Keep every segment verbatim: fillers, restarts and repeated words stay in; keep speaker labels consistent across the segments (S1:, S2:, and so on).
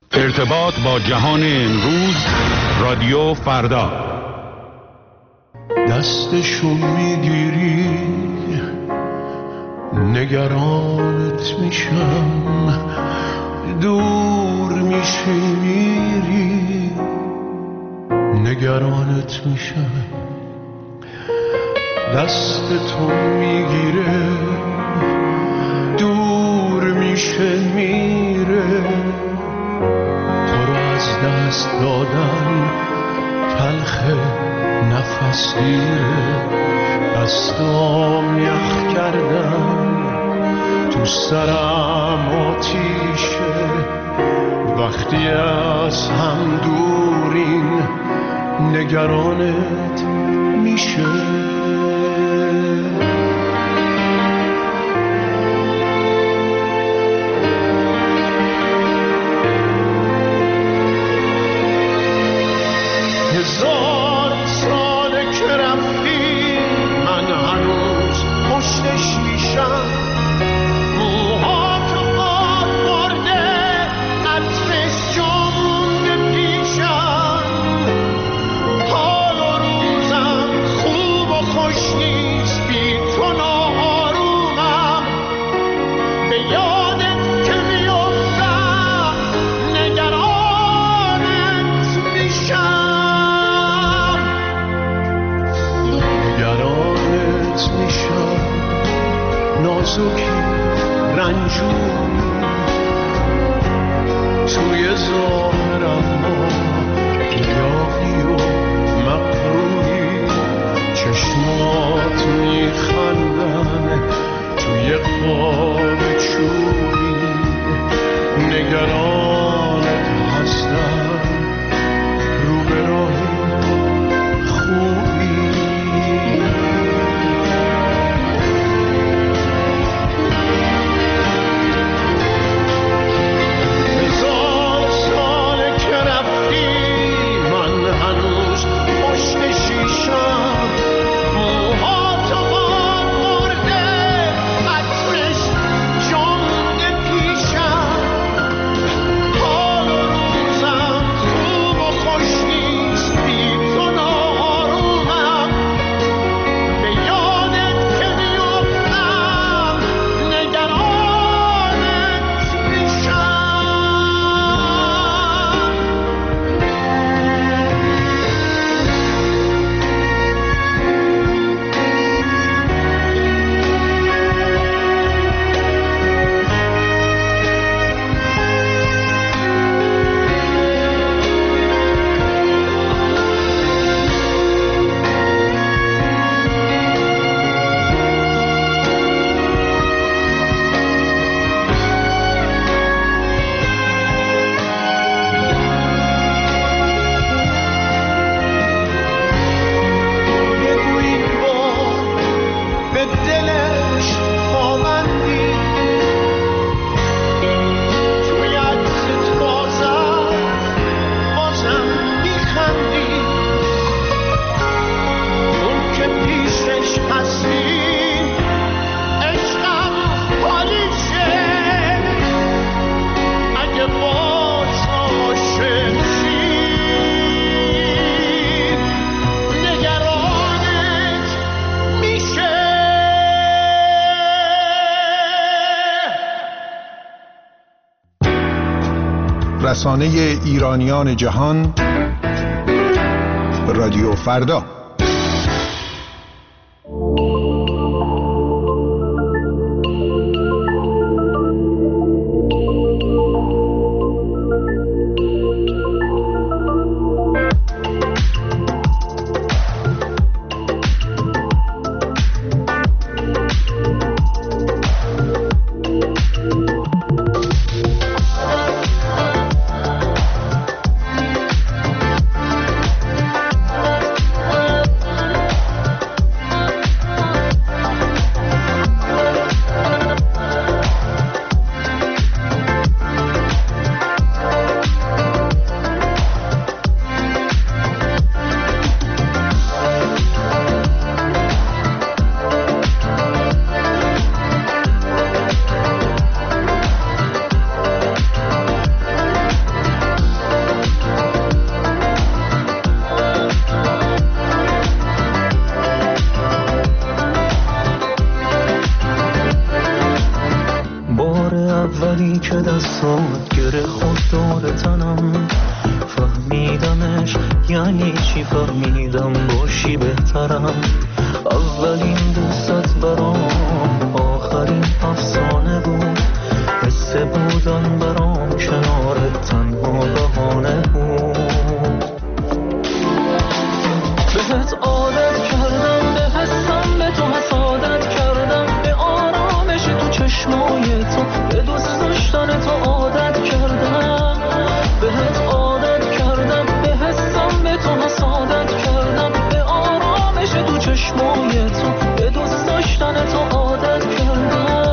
S1: ارتباط با جهان امروز، رادیو فردا.
S2: دستشو میگیری نگرانت میشم، دور میشی میری نگرانت میشم. دست تو میگیره دور میشه میره، تو رو از دست دادن تلخه نفس گیره. دستام یخ کردن تو سرم آتیشه، وقتی از هم دورین نگرانت میشه. هزار ساله که رفتی من هنوز پشت شیشم، موها تو باد برده عطرش جا مونده پیشم. حال و روزم خوب و خوش نیست بی تو ناآرومم، به یادت که میافتم نگرانت میشم. نگرانت میشم نازکی رنجوری، توی ظاهرم ما گیاهی و مقروری. چشمات میخندن توی خواب چوبی، نگرانت هستم رو به راه خوبی. هزار ساله که رفتی من هنوز پشت شیشم، موها تو باد برده عطرش جا مونده پیشم. حال و روزم خوب و خوش نیست بی تو ناآرومم، به یادت که میافتم نگرانت میشم. بگو این بار به دلش پابندی، توی عکست بازم بازم میخندی. اون که پیشش هستی عشقم حالیشه، اگه باز عاشق شی نگرانت میشه.
S3: رسانه ایرانیان جهان، رادیو فردا.
S4: دستات گره خود دور تنم، فهمیدمش یعنی چی، فهمیدم باشی بهترم. اولین دوست برام آخرین افسانه بود، حس بودن برام کنارت تنها بهانه بود. بهت عادت کردم، به حسم به تو حسادت کردم، به آرامش تو چشمای تو، به دوست داشتن تو عادت کردم. بهت عادت کردم، به حسم به تو حسادت کردم، به آرامش تو چشمای تو، به دوست داشتن تو عادت کردم.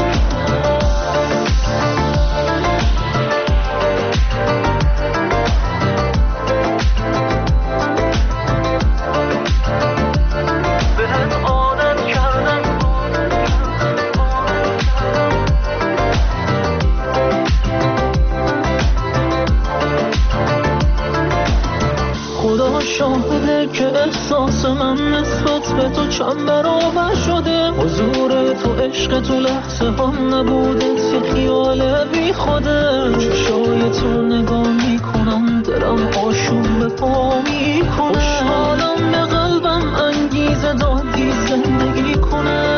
S4: شاهده که احساس من نسبت به تو چند برابر شده، حضور تو عشق تو لحظه هم نبوده، یه خیال بی خوده. چشای تو نگاه میکنم دلم آشوب به پا میکنه، خوشحالم به قلبم انگیزه دادی زندگی کنه.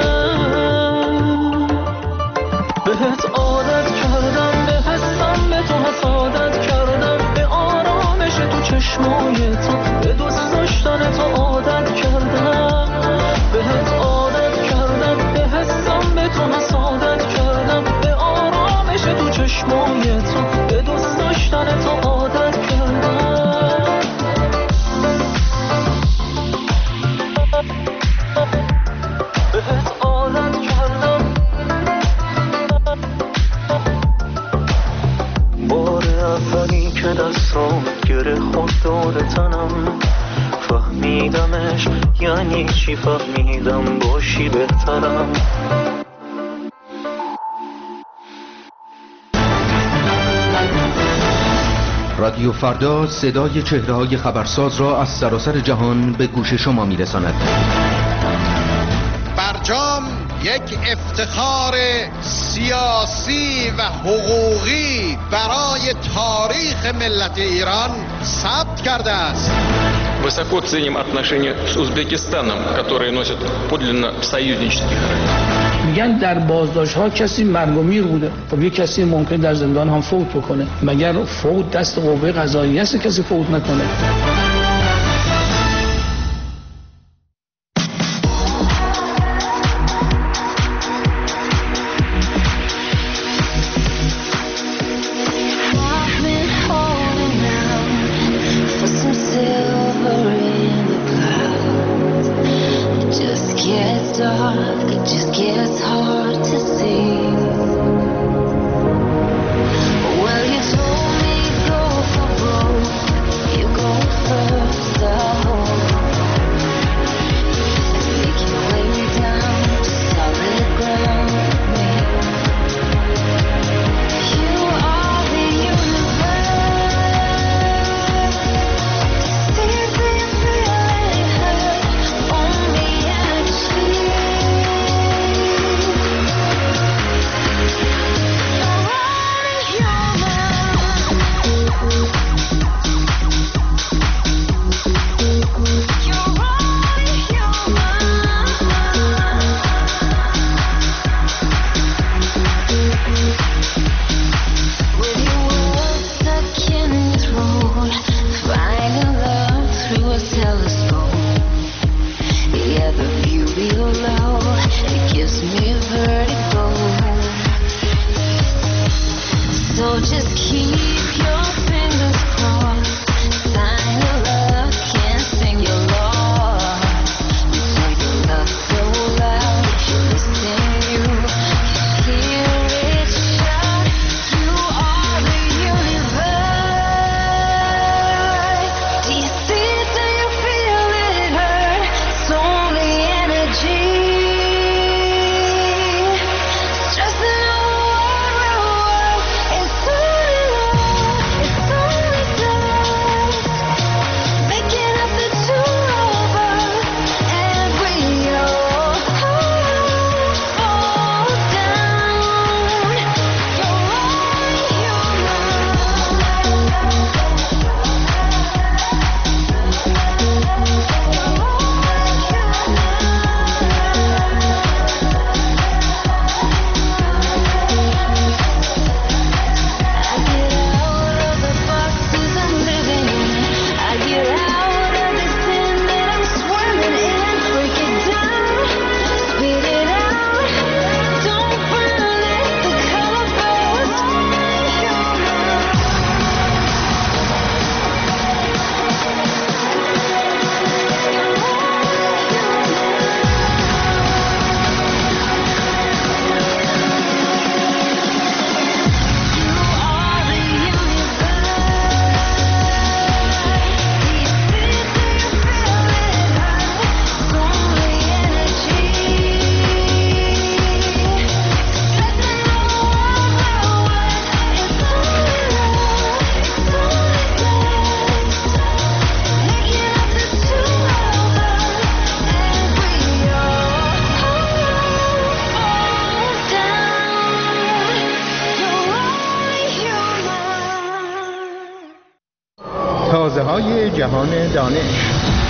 S4: بهت عادت کردم، به حسم به تو حسادت کردم، به آرامش تو چشمای تو، به دوست داشتن تو عادت کردم. بهت عادت کردم، به حسم به تو حسادت کردم، به آرامش تو چشمای تو، به دوست داشتن تو عادت کردم. بهت عادت کردم. بار اولی که دستام گره خود دور تنم، فهمیدمش یعنی چی، فهمیدم باشی بهترم.
S5: رادیو فردا صدای چهره‌های خبرساز را از سراسر جهان به گوش شما می‌رساند.
S6: برجام یک افتخار سیاسی و حقوقی برای تاریخ ملت ایران ثبت کرده است.
S7: Высоко ценим отношения с Узбекистаном, которые носят подлинно союзнический характер.
S8: میگن در بازداشت ها کسی مرگ و میر بوده. خب یک کسی ممکن در زندان هم فوت بکنه، مگر فوت دست قوه قضاییه است کسی فوت نکنه؟
S3: مغازه های جهان دانش.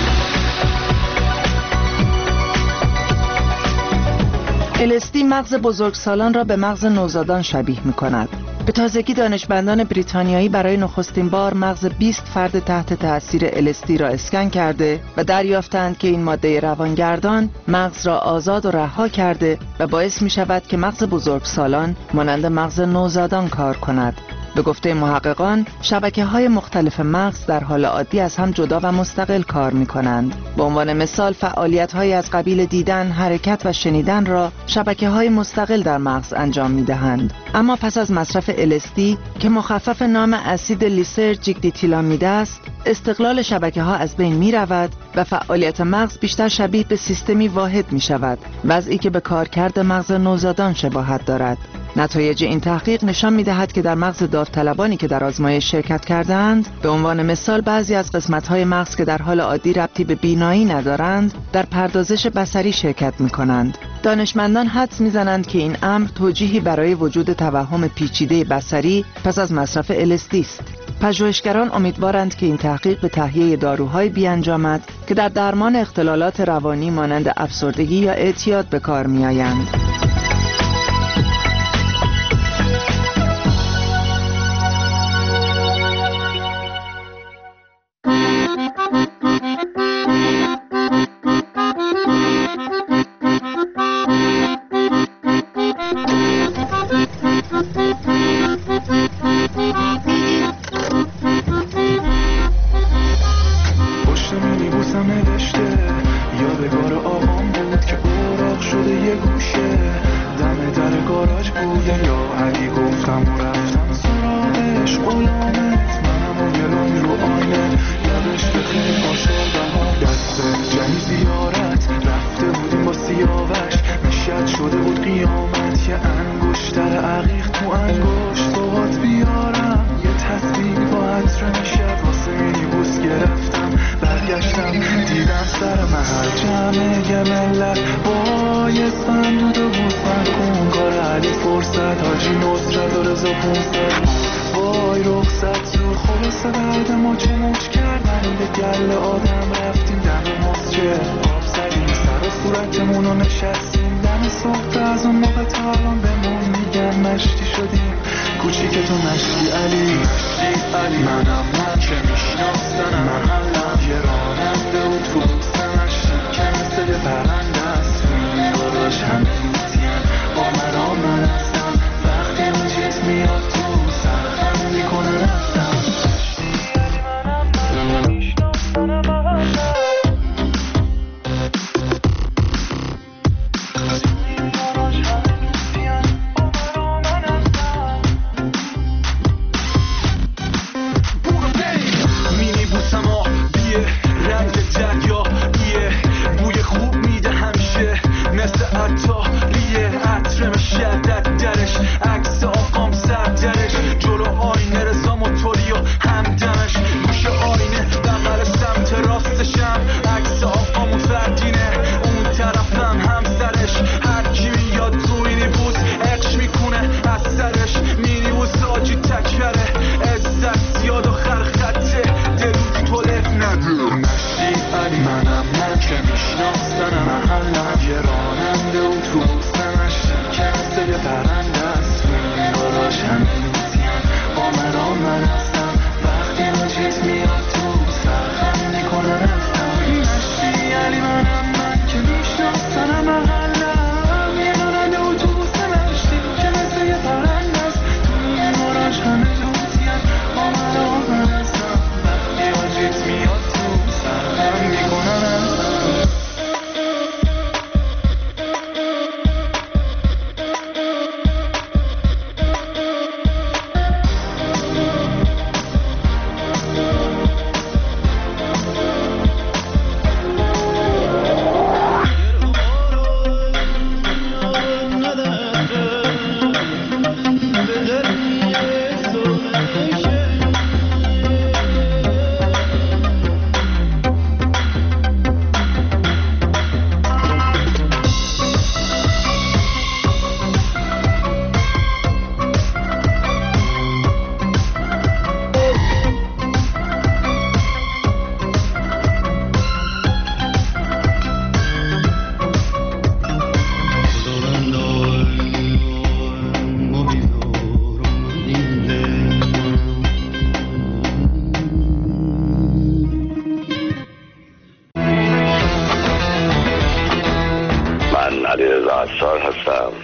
S9: ال اس دی مغز بزرگسالان را به مغز نوزادان شبیه می کند. به تازگی دانشمندان بریتانیایی برای نخستین بار مغز بیست فرد تحت تأثیر ال اس دی را اسکن کرده و دریافتند که این ماده روانگردان مغز را آزاد و رها کرده و باعث می شود که مغز بزرگسالان مانند مغز نوزادان کار کند. به گفته محققان، شبکه‌های مختلف مغز در حال عادی از هم جدا و مستقل کار می‌کنند. به عنوان مثال، فعالیت‌هایی از قبیل دیدن، حرکت و شنیدن را شبکه‌های مستقل در مغز انجام می‌دهند. اما پس از مصرف ال اس دی که مخفف نام اسید لیسرژیک دیتیلامید است، استقلال شبکه‌ها از بین می‌رود و فعالیت مغز بیشتر شبیه به سیستمی واحد می‌شود، وضعی که به کارکرد مغز نوزادان شباهت دارد. نتایج این تحقیق نشان می‌دهد که در مغز داوطلبانی که در آزمایش شرکت کردند، به عنوان مثال بعضی از قسمت‌های مغز که در حال عادی ربطی به بینایی ندارند، در پردازش بصری شرکت می‌کنند. دانشمندان حدس می‌زنند که این امر توجیهی برای وجود توهم پیچیده بصری پس از مصرف ال اس دی است. پژوهشگران امیدوارند که این تحقیق به تهیه داروهایی بیانجامد که در درمان اختلالات روانی مانند افسردگی یا اعتیاد به کار می‌آیند.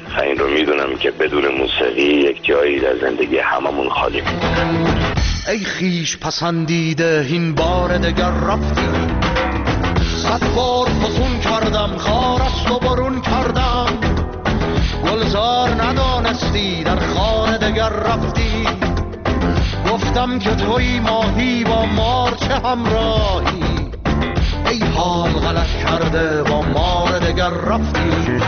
S10: و این رو میدونم که بدون موسیقی یک جایی در زندگی هممون خالی میمونه.
S11: ای خیش پسندیده این بار دگر رفتی، صد بار فسون کردم خارست و برون کردم، گلزار ندانستی در خانه دگر رفتی، گفتم که توی ماهی با مار چه همراهی، ای حال غلط کرده با مار دگر رفتی.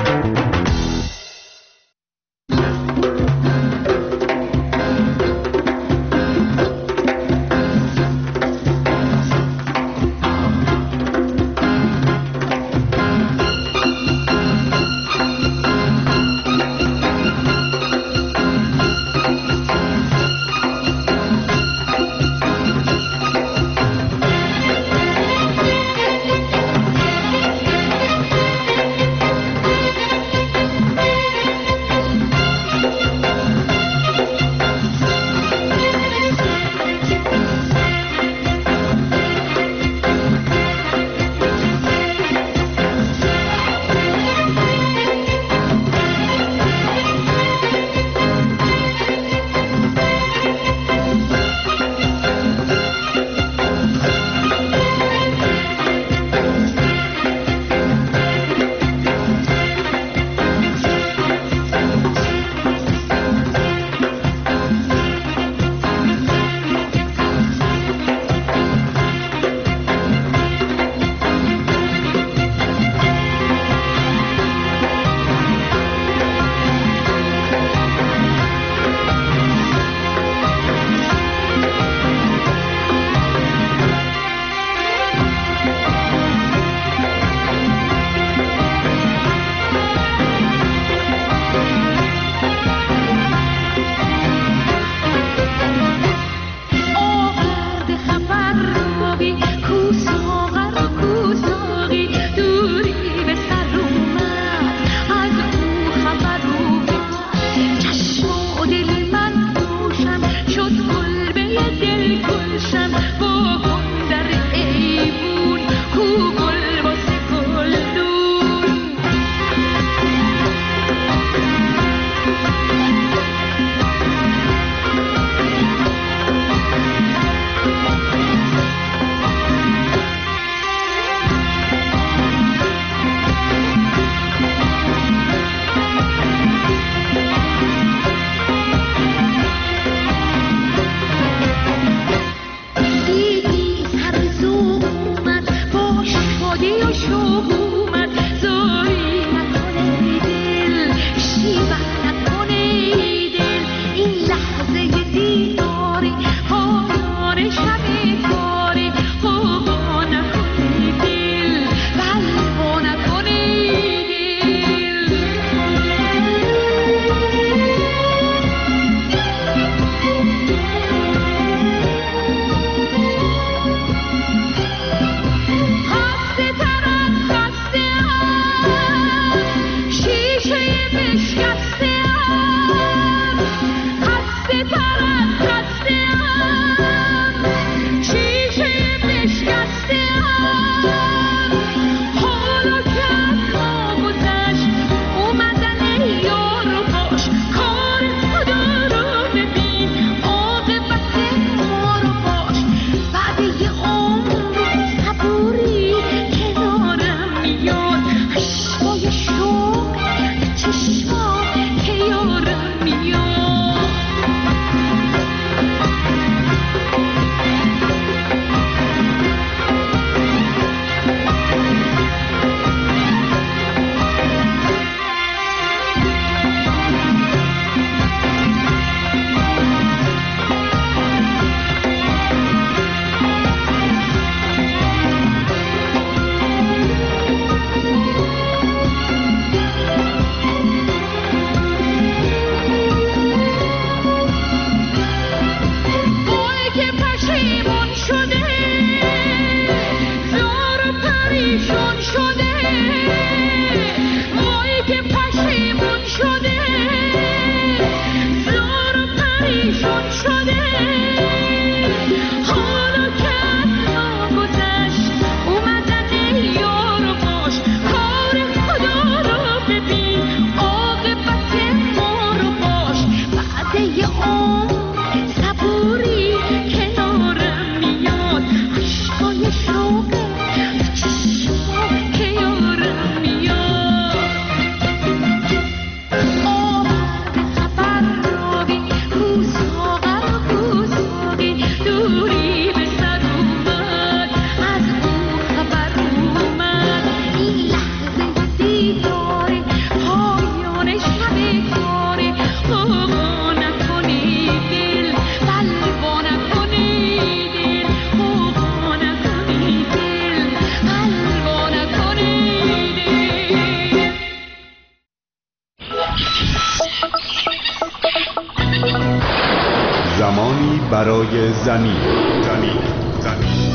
S1: صدای زمین. زمین. زمین.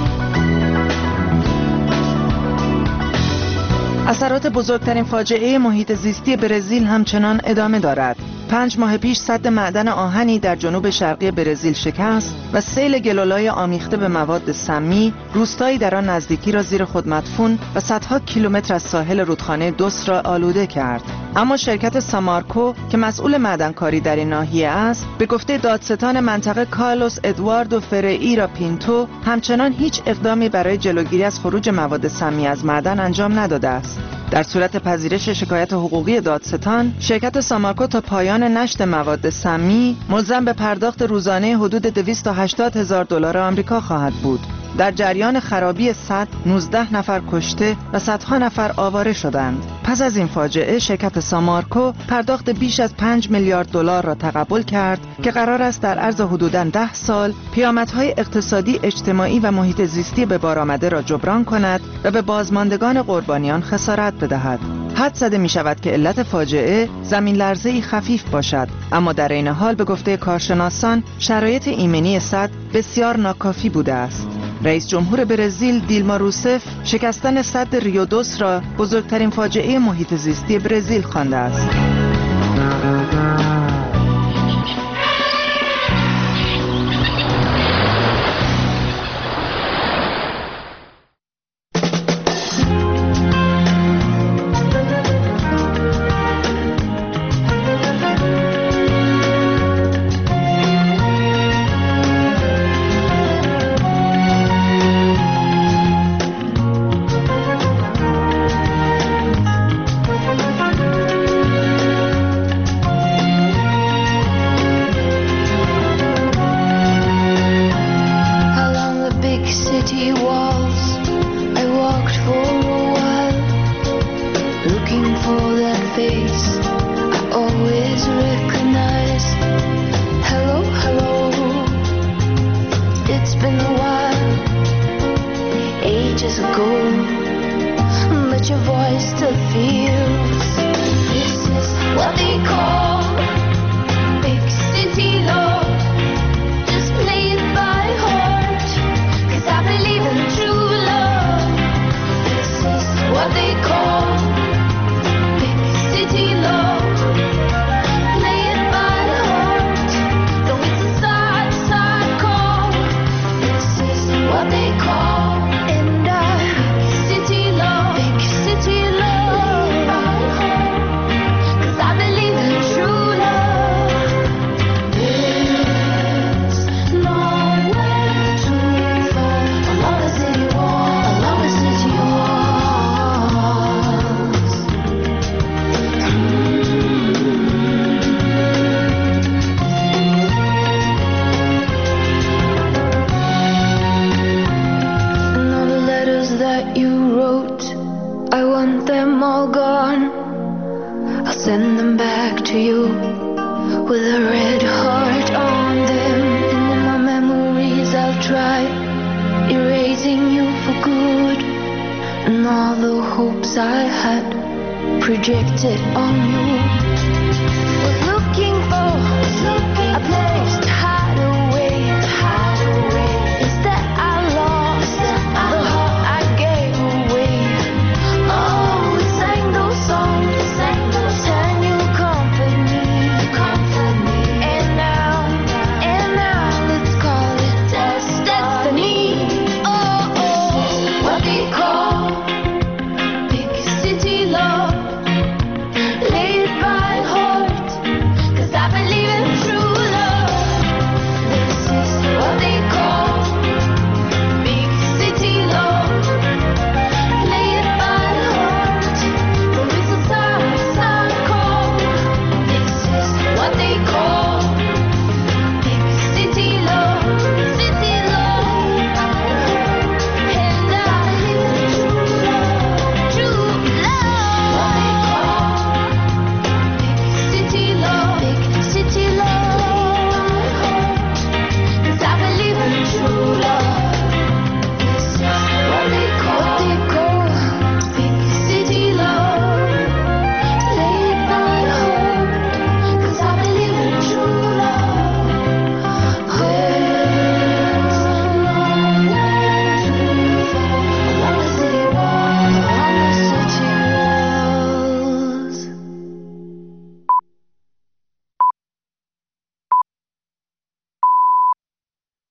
S9: اثرات بزرگترین فاجعه محیط زیستی برزیل همچنان ادامه دارد. پنج ماه پیش سد معدن آهنی در جنوب شرقی برزیل شکست و سیل گلولای آمیخته به مواد سمی روستایی در آن نزدیکی را زیر خود مدفون و صدها کیلومتر از ساحل رودخانه دوس را آلوده کرد. اما شرکت سامارکو که مسئول معدنکاری در این ناحیه است، به گفته دادستان منطقه کارلوس ادواردو فرئیرا پینتو، همچنان هیچ اقدامی برای جلوگیری از خروج مواد سمی از معدن انجام نداده است. در صورت پذیرش شکایت حقوقی دادستان، شرکت سامارکو تا پایان نشت مواد سمی ملزم به پرداخت روزانه حدود دویست و هشتاد هزار دلار آمریکا خواهد بود. در جریان خرابی سد نوزده نفر کشته و صدها نفر آواره شدند. پس از این فاجعه شرکت سامارکو پرداخت بیش از پنج میلیارد دلار را تقبل کرد که قرار است در عرض حدوداً ده سال پیامدهای اقتصادی، اجتماعی و محیط زیستی به بار آمده را جبران کند و به بازماندگان قربانیان خسارت بدهد. حد زده می شود که علت فاجعه زمین لرزه‌ای خفیف باشد، اما در این حال به گفته کارشناسان شرایط ایمنی سد بسیار ناکافی بوده است. رئیس جمهور برزیل دیلما روسف شکستن سد ریودوس را بزرگترین فاجعه محیط زیستی برزیل خوانده است.
S12: Projected on you, was looking for, was looking